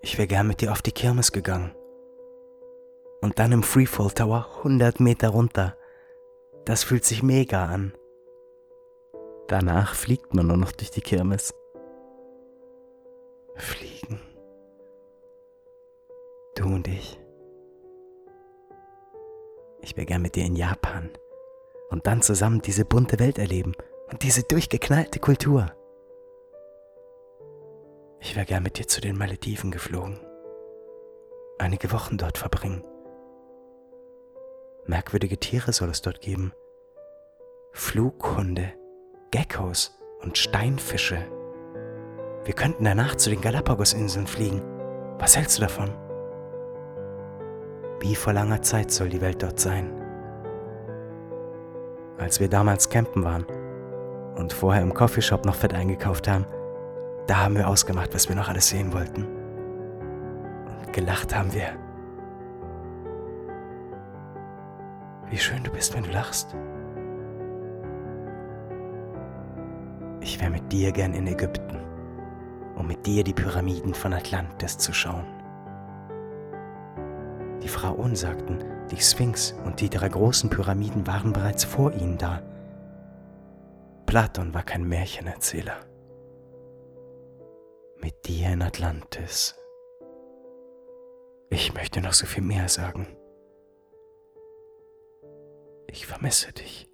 Ich wäre gern mit dir auf die Kirmes gegangen. Und dann im Freefall Tower 100 Meter runter. Das fühlt sich mega an. Danach fliegt man nur noch durch die Kirmes. Fliegen. Du und ich. Ich wäre gern mit dir in Japan. Und dann zusammen diese bunte Welt erleben. Und diese durchgeknallte Kultur. Ich wäre gern mit dir zu den Malediven geflogen. Einige Wochen dort verbringen. Merkwürdige Tiere soll es dort geben. Flughunde, Geckos und Steinfische. Wir könnten danach zu den Galapagos-Inseln fliegen. Was hältst du davon? Wie vor langer Zeit soll die Welt dort sein. Als wir damals campen waren und vorher im Coffeeshop noch fett eingekauft haben, da haben wir ausgemacht, was wir noch alles sehen wollten. Und gelacht haben wir. Wie schön du bist, wenn du lachst. Ich wäre mit dir gern in Ägypten, um mit dir die Pyramiden von Atlantis zu schauen. Die Pharaonen sagten, die Sphinx und die 3 großen Pyramiden waren bereits vor ihnen da. Platon war kein Märchenerzähler. Mit dir in Atlantis. Ich möchte noch so viel mehr sagen. Ich vermisse dich.